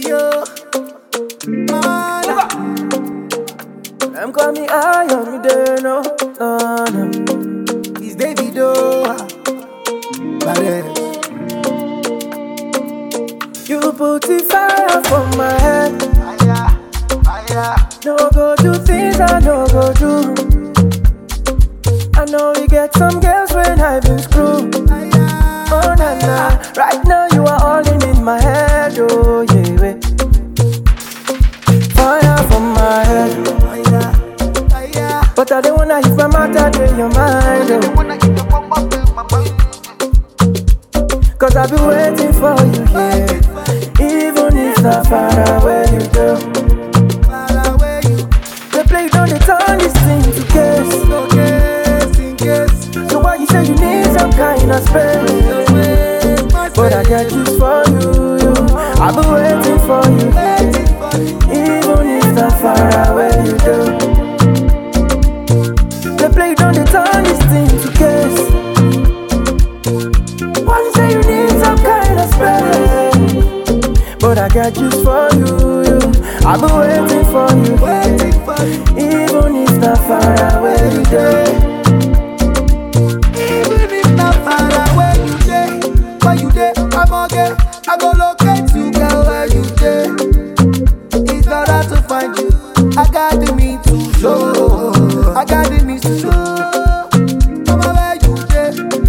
yo. Them call me Iron, me there, no. It's Davido. Badass. You put the fire for my head. No go do things I no go do. I know we get some girls when I've been screwed. Oh na na, right now you are all in my head. Oh yeah, wait. Fire for my head. But I don't wanna hit my mouth in your mind. Cause I've been waiting for you here. Even if not far away you go. The play don't they turn this thing to case. So why you say you need some kind of space? But I got this for you. I've been waiting for you here. Even if not far away you go. The play don't they turn this thing to case. Why you say you need some kind of space? But I got juice for you. I've been waiting for you here. Even if not far away you go. Even if not far away you dey, where you dey, I go locate you, girl, where you dey. It's not hard to find you. I got the means to show. I got the means to show. Mama, where you dey?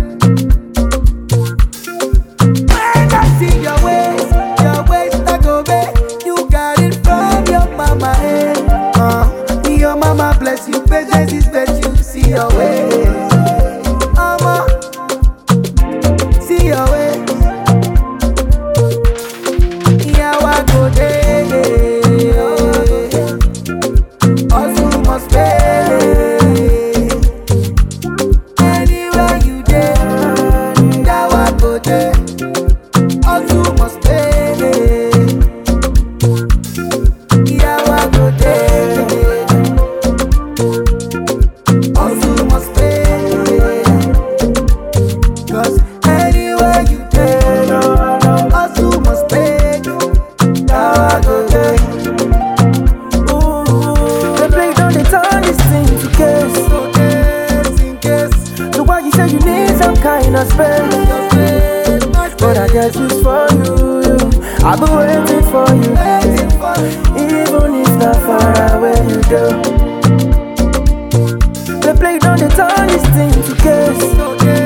When I see your waist, I go back. You got it from your mama, eh? Your mama bless you, patience is virtue. See your waist. See your way. Yeah, I go there. Also must pay. Anywhere you there, yeah, I go there. Also must pay. Yeah, I go there. Also must pay. Cause anywhere you take, also must pay. Now I go there. The play don't they turn this thing to case. So why you say you need some kind of space? But I got juice for you. I've been waiting for you. Even if not far away you go. The play don't they turn this thing to case.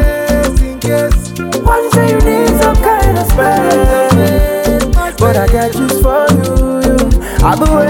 Why you say you need some kind of space? But I got juice for you. I've been waiting